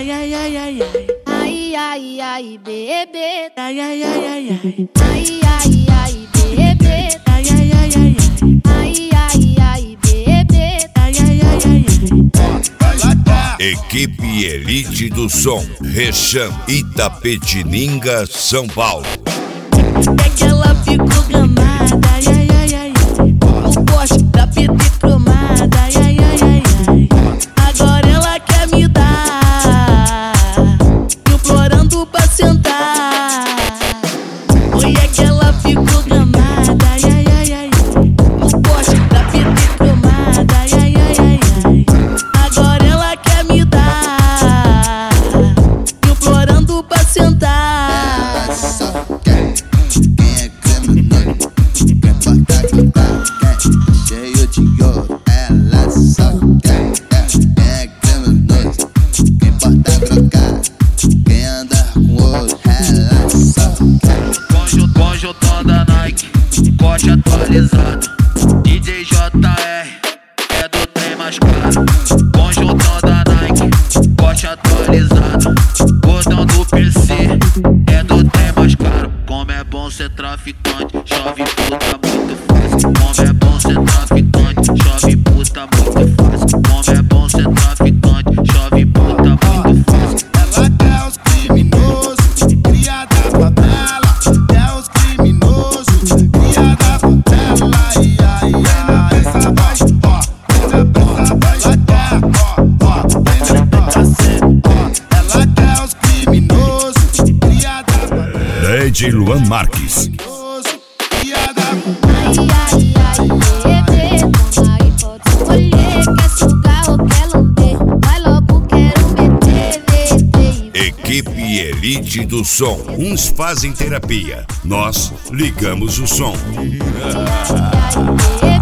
Ai, ai, ai, ai, ai. Ai, ai, ai, bebê. Ai, ai, ai, ai, ai. Ai, ai, ai, bebê. Ai, ai, ai, ai, ai. Ai, ai, ai, bebê. Ai, ai, ai, ai, ai. Equipe Elite do Som, Recham, Itapetininga, São Paulo. É que ela ficou gamada, ai, ai, ai, ai. O poste da PT cromada, ai, ai, ai, ai, ai. Agora ela quer me dar, implorando pra sentar. Oi, é que ela ficou gamada, ai, ai, ai, ai. O poste da PT cromada, ai, ai, ai, ai, ai. Agora ela quer me dar, implorando pra sentar. Ela só quer quem é criminoso, quem porta global, quer cheio de ouro. Ela só quer quem é criminoso, quem porta global, quem anda com ouro. Ela só quer Conjuntão da Nike, corte atualizado. DJ JR é do trem mais caro. Conjuntão da Nike, corte atualizado. Botão do PC é do trem mais caro. Como é bom ser traficante, chove puta muito fácil. Como é bom ser traficante, chove puta muito fácil. Como é bom ser traficante, chove puta muito fácil. ela quer os criminosos, cria da favela. Quer os criminosos, cria da favela. Ai, ai, ai, essa vai, ó, essa vai, ela quer, ela quer os criminosos, cria da favela. DJ Luan Marques. Cria da Ai, ai, ai, bebê. Toma aí, pode escolher. Quer sugar ou quer lamber? Vai logo, quero meter, meter. Equipe Elite do Som. Uns fazem terapia, nós ligamos o som. Ai, ai, bebê.